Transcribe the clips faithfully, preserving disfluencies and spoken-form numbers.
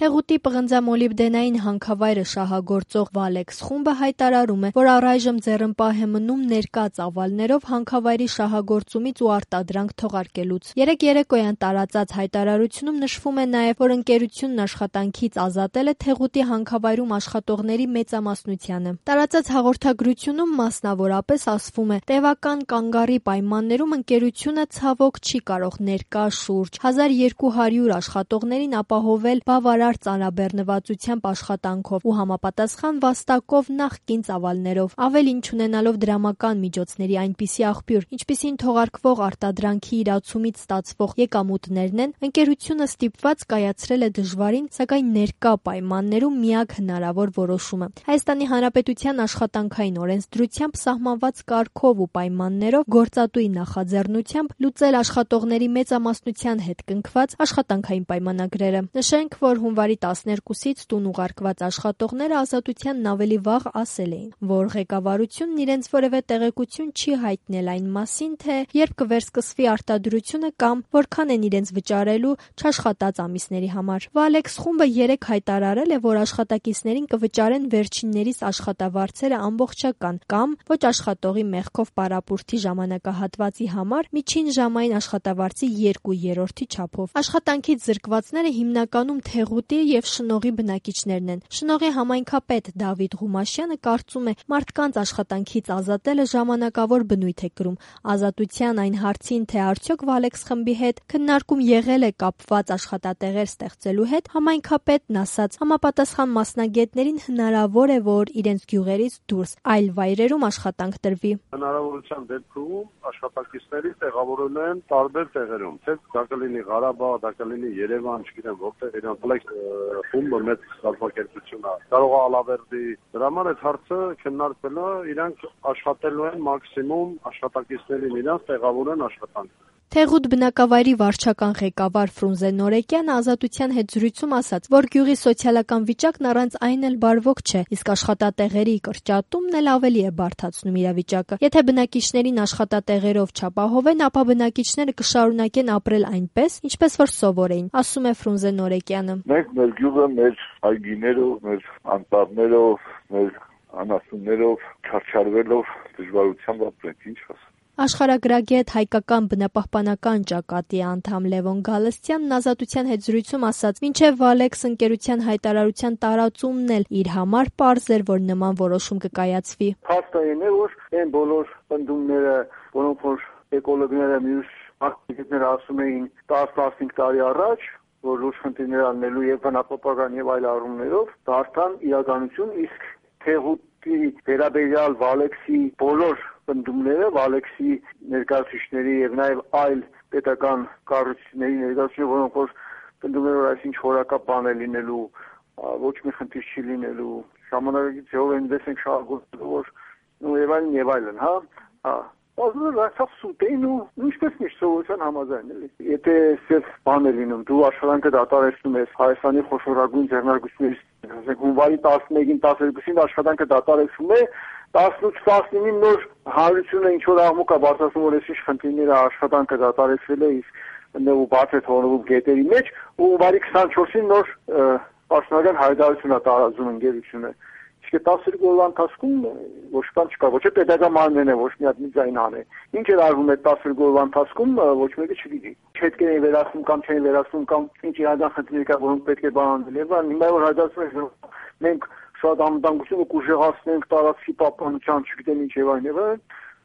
Թեղուտի պղնձամոլիբդենային հանքավայրը շահագործող Valex խումբը հայտարարում է, որ առայժմ ձեռնպահ է մնում ներկա ծավալներով հանքավայրի շահագործումից ու արտադրանք թողարկելուց։ Երեկ երեկոյան տարածած հայտարարությունում նշվում է նաև, որ ընկերությունն աշխատանքից ազատել է Թեղուտի հանքավայրում աշխատողների մեծամասնությանը։ Տարածած հաղորդագրությունում մասնավորապես ասվում է, տևական կանգառի պայմաններում ընկերությունը ցավոք չի կարող ներկա շուրջ հազար երկու հարյուր աշխատողներին ապահովել բավարար ծանրաբեռնվածությամբ աշխատանքով ու համապատասխան վաստակով նախկին ծավալներով, ավելին չունենալով դրամական միջոցների այնպիսի աղբյուր, ինչպիսին թողարկվող արտադրանքի իրացումից ստացվող եկամուտներն են, ընկերությունը ստիպված կայացրել է դժվարին, սակայն ներկա պայմաններում միակ հնարավոր որոշումը։ Հայաստանի Հանրապետության աշխատանքային օրենսդրությամբ սահմանված կարգով ու պայմաններով գործատուի նախաձեռնությամբ լուծել աշխատողների մեծամասնության հետ կնքված աշխատանքային պայմանագրերը։ Նշենք, որ հունվարի տասներկուսից տուն ուղարկված աշխատողները ազատությանն ավելի վաղ ասել էին, որ ղեկավարությունն իրենց որևէ տեղեկություն չի հայտնել այն մասին, թե երբ կվերսկսվի արտադրությունը կամ որքան են իրենց վճարելու չաշխատած ամիսների համար։ Valex խումբը երեկ հայտարարել է, որ աշխատակիցներին կվճարեն վերջիններիս աշխատավարձերը ամբողջական կամ ոչ աշխատողի մեղքով պարապուրդի ժամանակահատվածի համար միջին ժամային աշխատավարձի երկու երրորդի չափով։ Աշխատանքից զրկվածները հիմնականում Թեղուտի եւ Շնողի բնակիչներն են։ Շնողի համայնքապետ Դավիթ Ղումաշյանը կարծում է, մարդկանց աշխատանքից ազատելը ժամանակավոր բնույթ է կրում։ Ազատության այն հարցին, թե արդյոք Valex խմբի հետ քննարկում եղել է կապված աշխատատեղեր ստեղծելու հետ, համայնքապետն ասաց, համապատասխան մասնագետներին հնարավոր է, որ իրենց գյուղերից դուրս այլ վայրերում աշխատանք տրվի։ Հնարավորության դեպքում աշխատակիցների տեղավորել են տարբեր տեղերում, թե դա կլինի Ղարաբաղ, դա կլինի Երևան, չգիտեմ որտեղ իրանք Valex խումբը մեծ կազմակերպություն է, կարող է Ալավերդի։ Դրա համար այդ հարցը քննարկվել է, իրանք աշխատելու են մաքսիմում աշխատակիցներին իրանք տեղավորեն աշխատանք։ Թեղուտ բնակավայրի վարչական ղեկավար Ֆրունզե Նորեկյանը Ազատության հետ զրույցում ասաց, որ գյուղի սոցիալական վիճակն առանց այն էլ բարվոք չէ, իսկ աշխատատեղերի կրճատումն էլ ավելի է բարդացնում իրավիճակը։ Եթե բնակիչներին աշխատատեղերով չապահովեն, ապա բնակիչները կշարունակեն ապրել այնպես, ինչպես որ սովոր էին, ասում է Ֆրունզե Նորեկյանը։ Մենք մեր գյուղը մեր այգիներով, մեր անտառներով, մեր անասուններով չարչարվելով դժվարությամբ ապրենք, ինչ ասեմ։ Աշխարհագրագետ հայկական բնապահպանական ճակատի անդամ Լևոն Գալստյանն Ազատության հետ զրույցում ասաց, մինչև Valex ընկերության հայտարարության տարածումն էլ իր համար պարզ էր, որ նման որոշում կկայացվի։ Փաստային է, որ այն բոլոր պնդումները, որոնք որ էկոլոգները մյուս ակտիվիստները ասում էին տասնհինգ տարի առաջ, որ լուրջ խնդիրներ անելու եւ բնապահպանական եւ այլ առումներով, դարձան իրականություն, իսկ Թեղուտի վերաբերյալ Valex-ի բոլոր պնդումները, Valex-ի ներկայացուցիչների եւ նաեւ այլ պետական կառույցների ներկայացուցիչների, որոնք որ պնդումներ որ այսինչ խորակապ բան է լինելու, ոչ մի խնդիր չի լինելու, ժամանակակից ձևով են դեսենք շահագործելու, որ ու եւ այլն եւ այլն, հա, հա Ասում եմ, սուտեին ու ինչպես միշտ սովորության համաձայն էլի։ Եթե սև բան է լինում, դու աշխատանքը դատարեցնում ես Հայաստանի խոշորագույն ձեռնարկություններից, ասենք հունվարի տասնմեկին տասներկուսին աշխատանքը դատարեցվում է, տասնութ տասնինին նոր հանրությունը ինչ որ աղմուկ է բարձրացնում, որ այսինչ խնդիրները աշխատանքը դատարեցվել է, իսկ ու բաց է թողնվում գետերի մեջ, ու հունվարի քսանչորսին նոր պաշտոնական հայտարարություն է տարածում ընկերությունը։ Իսկ տասներկու օրվա ընթացքում ոչ կան չկա, ոչ է պետական մարմինն է, ոչ մի հատ մի ձայն անե։ Ինչ էր արվում այդ տասներկու օրվա ընթացքում, ոչ մեկը չգիտի։ Չպետք է վերացնում կամ չեն վերացնում կամ ինչ իրական խնդիրներ կա, որոնք պետք է բանանել։ Եվ հիմա որ հայտարարում են, մենք շատ անվտանգությունը կուժեղացնենք տարածքի պահպանության, չգիտեմ ինչ եւ այն եւ այն։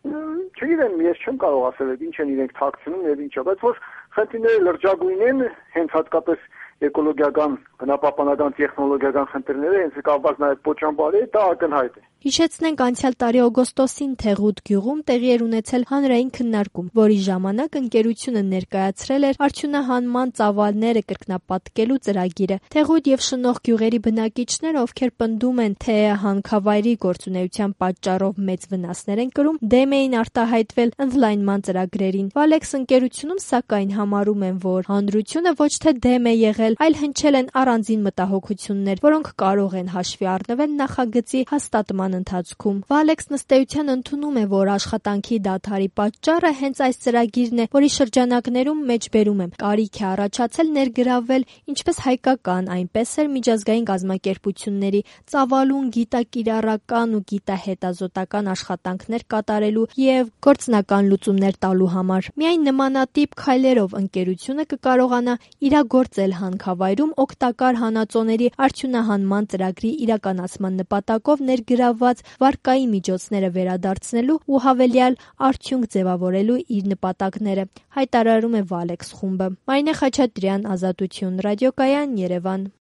Չգիտեմ, ես չեմ կարող ասել, ինչ են իրենք թաքցնում եւ ինչա, բայց որ խնդիրները լրջագույն են, հենց հատկապես էկոլոգիական, բնապահպանական, տեխնոլոգիական խնդիրները, հենց կապված նաև պոչամբարի, դա ակնհայտ է։ Հիշեցնենք, անցյալ տարի օգոստոսին Թեղուտ գյուղում տեղի էր ունեցել հանրային քննարկում, որի ժամանակ ընկերությունը ներկայացրել էր արդյունահանման ծավալները կրկնապատկելու ծրագիրը։ Թեղուտ եւ Շնող գյուղերի բնակիչները, ովքեր պնդում են, թե հանքավայրի գործունեության պատճառով մեծ վնասներ են կրում, դեմ էին արտահայտվել ընդլայնման ծրագրերին։ Valex ընկերությունում սակայն համարում են, որ հանրությունը ոչ թե դեմ է եղել, այլ հնչել են առանձին մտահոգություններ, որոնք կարող են հաշվի առնվել նախագծի հաստատման շրջափակման ընթացքում։ Վալեքսն ըստ էության ընդունում է, որ աշխատանքի դադարի պատճառը հենց այս ծրագիրն է, որի շրջանակներում մեջբերում է կարիք է առաջացել ներգրավվել ինչպես հայկական, այնպես էլ միջազգային կազմակերպությունների ծավալուն գիտակիրառական ու գիտահետազոտական աշխատանքներ կատարելու եւ գործնական լուծումներ տալու համար։ Միայն նմանատիպ քայլերով ընկերությունը կկարողանա իրագործել հանքավայրում օգտակար հանածոների արդյունահանման ծրագրի իրականացման նպատակով ներգրավված վարկայի միջոցները վերադարձնելու ու հավելյալ արդյունք ձևավորելու իր նպատակները, հայտարարում է Վալեքս խումբը։ Մարինե Խաչատրյան, Ազատություն ռադիոկայան, Երևան։